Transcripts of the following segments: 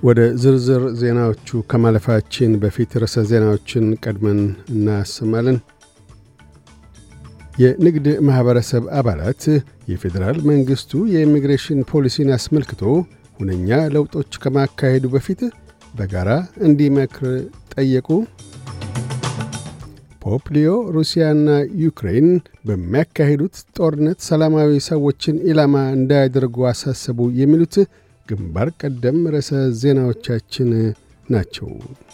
ወደ ዝርዝር ዜናዎቹ ከማለፋችን በፊት ርዕሰ ዜናዎችን ቀድመን እናሰማለን። የንግድ ማህበረሰብ አባላት የፌዴራል መንግስቱ የኢሚግሬሽን ፖሊሲን አስመልክቶ ሁነኛ ለውጦች ከማካሄዱ በፊት በጋራ እንዲመክር ጠየቁ። ፖፕ ሊዮ ሩሲያና ዩክሬን በሚያካሂዱት ጦርነት ሰላማዊ ሰዎችን ኢላማ እንዳያደርጉ አሳሰቡ። የሚሉት ግንባር ቀደም ርዕሰ ዜናዎቻችን ናቸው።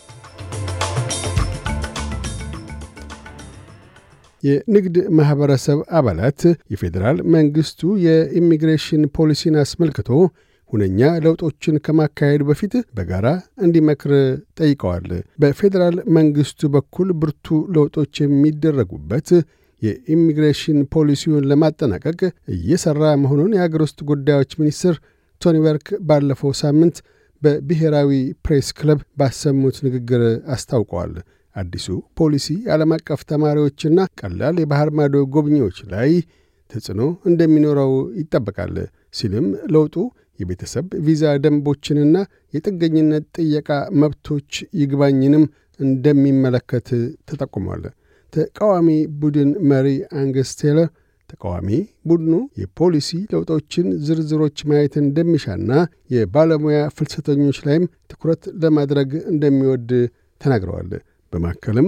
የንግድ ማህበረሰብ አባላት የፌዴራል መንግስቱ የኢሚግሬሽን ፖሊሲን አስመልክቶ ሁነኛ ለውጦችን ከማካሄዱ በፊት በጋራ እንዲመክር ጠይቀዋል። በፌዴራል መንግስቱ በኩል ብርቱ ለውጦች የሚደረጉበት የኢሚግሬሽን ፖሊሲውን ለማጠናቀቅ እየሰራ መሆኑን የአገር ውስጥ ጉዳዮች ሚኒስትር ቶኒ በርክ ባለፈው ሳምንት በብሔራዊ ፕሬስ ክለብ ባሰሙት ንግግር አስታውቀዋል። አዲሱ ፖሊሲ ዓለም አቀፍ ተማሪዎችና ቀላል የባህር ማዶ ጎብኚዎች ላይ ተጽዕኖ እንደሚኖረው ይጠበቃል ሲልም ለውጡ የቤተሰብ ቪዛ ደንቦችንና የጥገኝነት ጥየቃ መብቶች ይግባኝንም እንደሚመለከት ተጠቁሟል። ተቃዋሚ ቡድን መሪ አንገስ ቴለር ተቃዋሚ ቡድኑ የፖሊሲ ለውጦችን ዝርዝሮች ማየት እንደሚሻና የባለሙያ ፍልሰተኞች ላይም ትኩረት ለማድረግ እንደሚወድ ተናግረዋል። በማከልም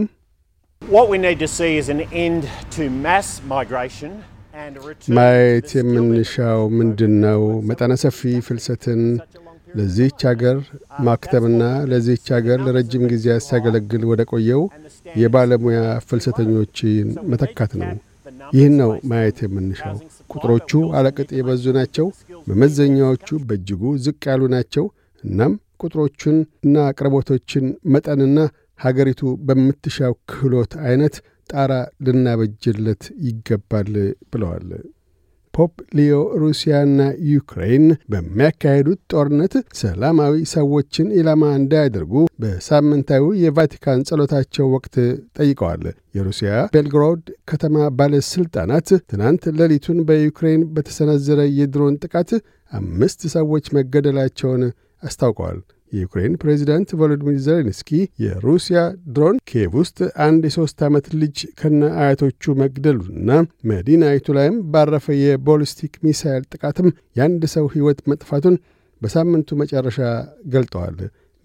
ማየት የምንሻው ምንድነው? መጠነ ሰፊ ፍልሰትን ለዚህች አገር ማክተምና ለዚህች አገር ለረጅም ጊዜ ሲያገለግል ወደ ቆየው የባለሙያ ፍልሰተኞችን መተካት ነው። ይህን ነው ማየት የምንሻው። ቁጥሮቹ አለቅጥ የበዙ ናቸው። መመዘኛዎቹ በእጅጉ ዝቅ ያሉ ናቸው። እናም ቁጥሮቹን እና አቅርቦቶችን መጠንና ሀገሪቱ በምትሻው ክህሎት አይነት ጣራ ልናበጅለት ይገባል ብለዋል። ፖፕ ሊዮ ሩሲያና ዩክሬን በሚያካሄዱት ጦርነት ሰላማዊ ሰዎችን ኢላማ እንዳያደርጉ በሳምንታዊ የቫቲካን ጸሎታቸው ወቅት ጠይቀዋል። የሩሲያ ቤልግሮድ ከተማ ባለስልጣናት ትናንት ሌሊቱን በዩክሬን በተሰነዘረ የድሮን ጥቃት 5 ሰዎች መገደላቸውን አስታውቀዋል። የዩክሬን ፕሬዚዳንት ቮሎዲሚር ዜሌንስኪ የሩሲያ ድሮን ኪየቭ ውስጥ አንድ የ3 ዓመት ልጅ ከነ አያቶቹ መግደሉና መዲናይቱ ላይም ባረፈ የቦሊስቲክ ሚሳይል ጥቃትም የአንድ ሰው ሕይወት መጥፋቱን በሳምንቱ መጨረሻ ገልጠዋል።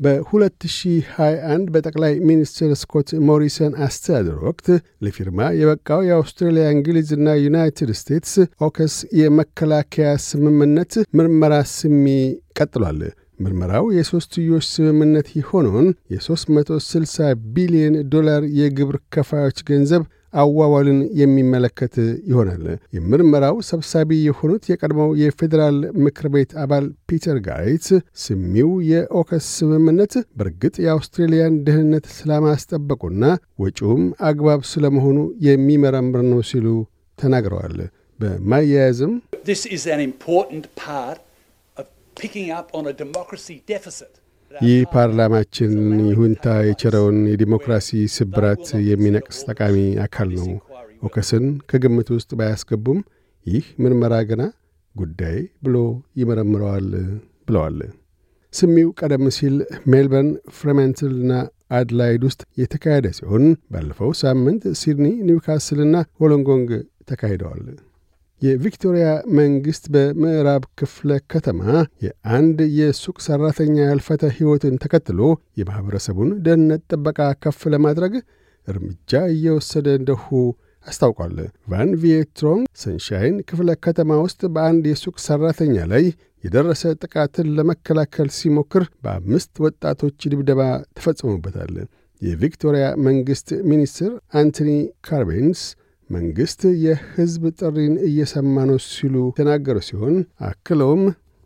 በ2021 በጠቅላይ ሚኒስትር ስኮት ሞሪሰን አስተዳደር ወቅት ለፊርማ የበቃው የአውስትራሊያ፣ እንግሊዝና ዩናይትድ ስቴትስ ኦከስ የመከላከያ ስምምነት ምርመራ ስሚ ቀጥሏል። ምርመራው የሶስትዮሽ ስምምነት የሆነውን የ360 ቢሊዮን ዶላር የግብር ከፋዮች ገንዘብ አዋዋልን የሚመለከት ይሆናል። የምርመራው ሰብሳቢ የሆኑት የቀድሞው የፌዴራል ምክር ቤት አባል ፒተር ጋሬት ስሚው የኦከስ ስምምነት በርግጥ የአውስትሬሊያን ደህንነት ስለማስጠበቁና ወጪውም አግባብ ስለመሆኑ የሚመረምር ነው ሲሉ ተናግረዋል። በማያያዝም ይህ ፓርላማችን ይሁንታ የቸረውን የዲሞክራሲ ስብራት የሚነቅስ ጠቃሚ አካል ነው። ኦከስን ከግምት ውስጥ ባያስገቡም ይህ ምርመራ ገና ጉዳይ ብሎ ይመረምረዋል ብለዋል። ስሚው ቀደም ሲል ሜልበርን፣ ፍሬማንትልና አድላይድ ውስጥ የተካሄደ ሲሆን ባለፈው ሳምንት ሲድኒ፣ ኒውካስልና ሆሎንጎንግ ተካሂደዋል። የቪክቶሪያ መንግስት በምዕራብ ክፍለ ከተማ የአንድ የሱቅ ሰራተኛ ያልፈተ ሕይወትን ተከትሎ የማህበረሰቡን ደህንነት ጥበቃ ከፍ ለማድረግ እርምጃ እየወሰደ እንደሁ አስታውቋል። ቫን ቪየትሮንግ ሰንሻይን ክፍለ ከተማ ውስጥ በአንድ የሱቅ ሰራተኛ ላይ የደረሰ ጥቃትን ለመከላከል ሲሞክር በ5 ወጣቶች ድብደባ ተፈጽሞበታል። የቪክቶሪያ መንግስት ሚኒስትር አንቶኒ ካርቤንስ መንግስት የህዝብ ጥሪን እየሰማ ነው ሲሉ ተናገሩ ሲሆን አክለውም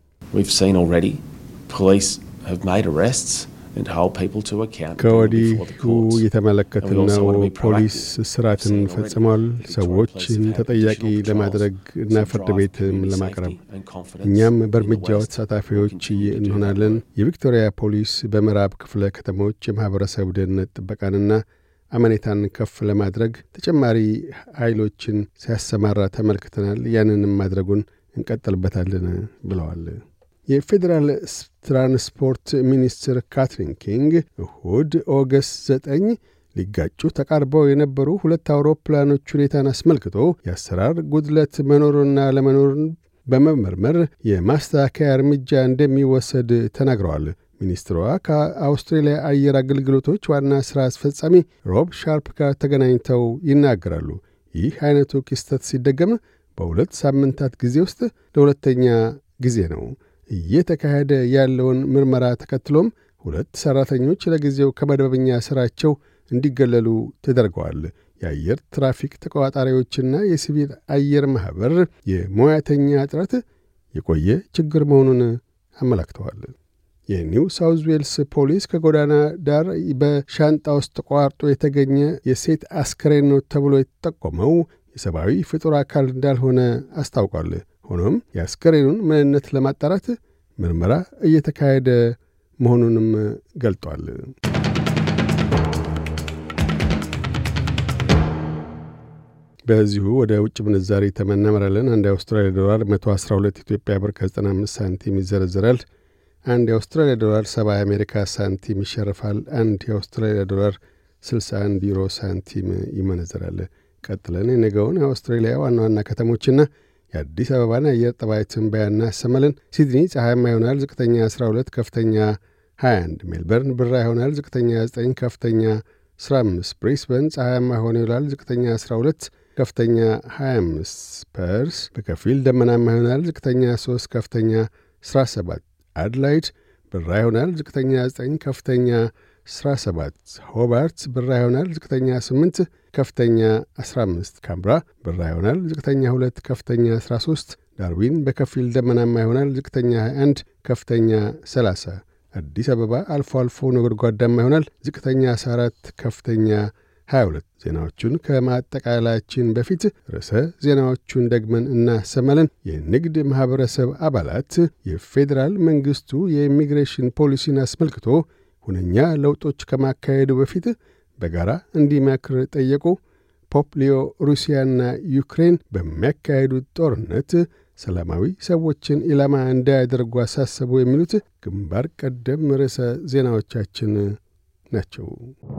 ከወዲሁ የተመለከትነው ፖሊስ ስራትን ፈጽሟል። ሰዎችን ተጠያቂ ለማድረግ እና ፍርድ ቤትም ለማቅረብ እኛም በእርምጃው ተሳታፊዎች እንሆናለን። የቪክቶሪያ ፖሊስ በምዕራብ ክፍለ ከተሞች የማህበረሰብ ደህንነት ጥበቃንና አመኔታን ከፍ ለማድረግ ተጨማሪ ኃይሎችን ሲያሰማራ ተመልክተናል። ያንንም ማድረጉን እንቀጥልበታለን ብለዋል። የፌዴራል ትራንስፖርት ሚኒስትር ካትሪን ኪንግ እሁድ ኦገስት 9 ሊጋጩ ተቃርበው የነበሩ ሁለት አውሮፕላኖች ሁኔታን አስመልክቶ የአሰራር ጉድለት መኖሩና ለመኖሩን በመመርመር የማስተካከያ እርምጃ እንደሚወሰድ ተናግረዋል። ሚኒስትሯ ከአውስትሬሊያ አየር አገልግሎቶች ዋና ሥራ አስፈጻሚ ሮብ ሻርፕ ጋር ተገናኝተው ይናገራሉ። ይህ አይነቱ ክስተት ሲደገም በሁለት ሳምንታት ጊዜ ውስጥ ለሁለተኛ ጊዜ ነው። እየተካሄደ ያለውን ምርመራ ተከትሎም ሁለት ሰራተኞች ለጊዜው ከመደበኛ ሥራቸው እንዲገለሉ ተደርገዋል። የአየር ትራፊክ ተቆጣጣሪዎችና የሲቪል አየር ማህበር የሙያተኛ እጥረት የቆየ ችግር መሆኑን አመላክተዋል። የኒው ሳውዝ ዌልስ ፖሊስ ከጎዳና ዳር በሻንጣ ውስጥ ተቋርጦ የተገኘ የሴት አስከሬን ነው ተብሎ የተጠቆመው የሰብአዊ ፍጡር አካል እንዳልሆነ አስታውቋል። ሆኖም የአስከሬኑን ምንነት ለማጣራት ምርመራ እየተካሄደ መሆኑንም ገልጧል። በዚሁ ወደ ውጭ ምንዛሪ ተመናመራለን። አንድ የአውስትራሊያ ዶላር 112 ኢትዮጵያ ብር ከ95 ሳንቲም ይዘረዝራል። አንድ የአውስትራሊያ ዶላር 70 የአሜሪካ ሳንቲም ይሸርፋል። አንድ የአውስትራሊያ ዶላር 61 ዩሮ ሳንቲም ይመነዘራል። ቀጥለን የነገውን የአውስትራሊያ ዋና ዋና ከተሞችና የአዲስ አበባን አየር ጠባይ ትንበያና ሰመልን። ሲድኒ ፀሐያማ ይሆናል። ዝቅተኛ 12፣ ከፍተኛ 21። ሜልበርን ብራ ይሆናል። ዝቅተኛ 9፣ ከፍተኛ 15። ብሪስበን ፀሐያማ ሆኖ ይውላል። ዝቅተኛ 12፣ ከፍተኛ 25። ፐርስ በከፊል ደመናማ ይሆናል። ዝቅተኛ 3፣ ከፍተኛ 17። አድላይድ ብራ ይሆናል። ዝቅተኛ 9፣ ከፍተኛ 17። ሆባርት ብራ ይሆናል። ዝቅተኛ 8፣ ከፍተኛ 15። ካምብራ ብራ ይሆናል። ዝቅተኛ 2፣ ከፍተኛ 13። ዳርዊን በከፊል ደመናማ ይሆናል። ዝቅተኛ 21፣ ከፍተኛ 30። አዲስ አበባ አልፎ አልፎ ነጎድጓዳማ ይሆናል። ዝቅተኛ 14፣ ከፍተኛ 22። ዜናዎቹን ከማጠቃላችን በፊት ርዕሰ ዜናዎቹን ደግመን እናሰማለን። የንግድ ማህበረሰብ አባላት የፌዴራል መንግስቱ የኢሚግሬሽን ፖሊሲን አስመልክቶ ሁነኛ ለውጦች ከማካሄዱ በፊት በጋራ እንዲመክር ጠየቁ። ፖፕ ሊዮ ሩሲያና ዩክሬን በሚያካሄዱት ጦርነት ሰላማዊ ሰዎችን ኢላማ እንዳያደርጉ አሳሰቡ። የሚሉት ግንባር ቀደም ርዕሰ ዜናዎቻችን ናቸው።